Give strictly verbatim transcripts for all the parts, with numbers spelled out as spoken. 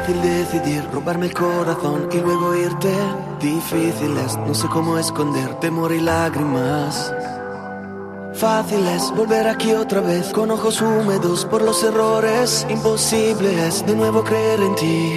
Fácil decidir, robarme el corazón y luego irte. Difícil es, no sé cómo esconder temor y lágrimas. Fácil es volver aquí otra vez con ojos húmedos por los errores. Imposible es de nuevo creer en ti.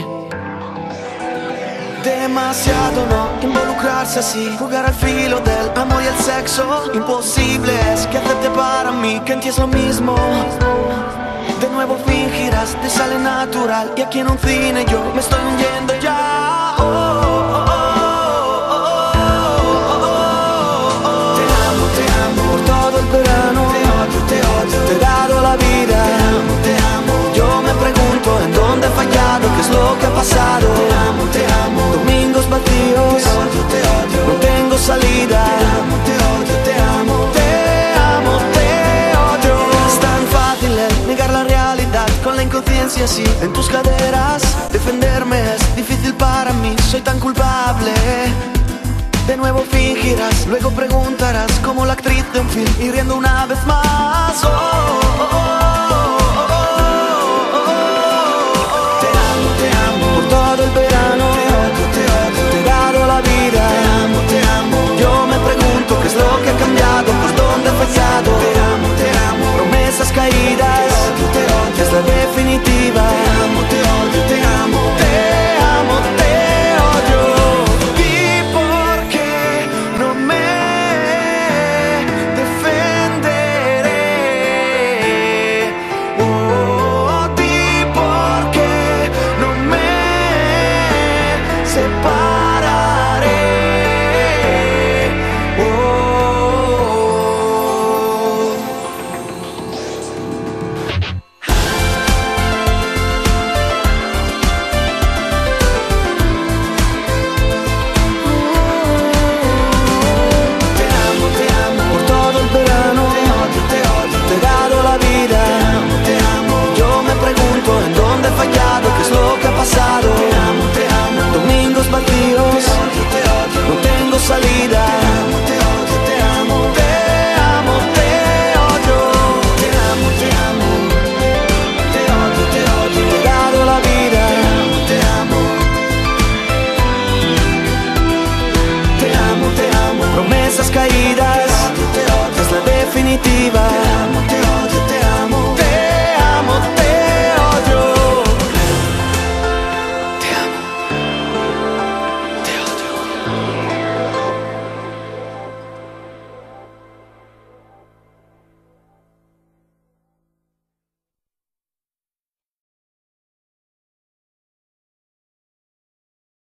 Demasiado no involucrarse así, jugar al filo del amor y el sexo. Imposible es que acepte para mí que en ti es lo mismo. De nuevo fingirás, te sale natural. Y aquí en un cine yo me estoy hundiendo ya. Oh, oh, oh, oh, oh, oh. Te amo, te amo por todo el verano. Te odio, te odio, te he dado la vida. Te amo, te amo. Yo me pregunto en dónde he fallado, qué es lo que ha pasado. Te amo, te amo. Domingos vacíos. Te odio, te odio. No tengo salida. Te amo, te odio, te amo. Te amo, te odio. Es tan fácil el negar la realidad con la inconsciencia así en tus caderas. Defenderme es difícil para mí, soy tan culpable. De nuevo fingirás, luego preguntarás como la actriz de un film y riendo una vez más. Oh, oh, oh.